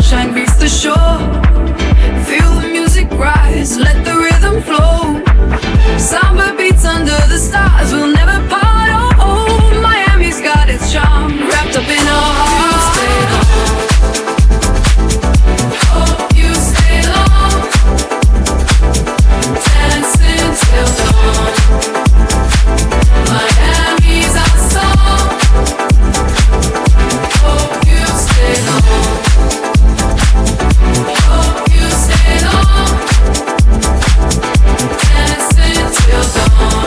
sunshine beats the shore. Feel the music rise, let the rhythm flow. Samba beats under the stars, we'll never part. Oh, Miami's got its charm, wrapped up in our hearts. Hope you stay long, dancing till dawn. Miami's our song. Hope you stay long. Hope you stay long, dancing till dawn.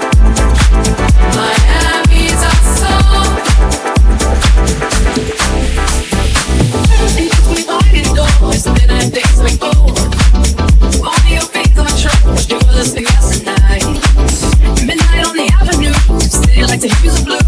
Miami's our song. Doors, the midnight days we go. Only your feet control. You were listening last night. Midnight on the avenue. City lights and hues of blue.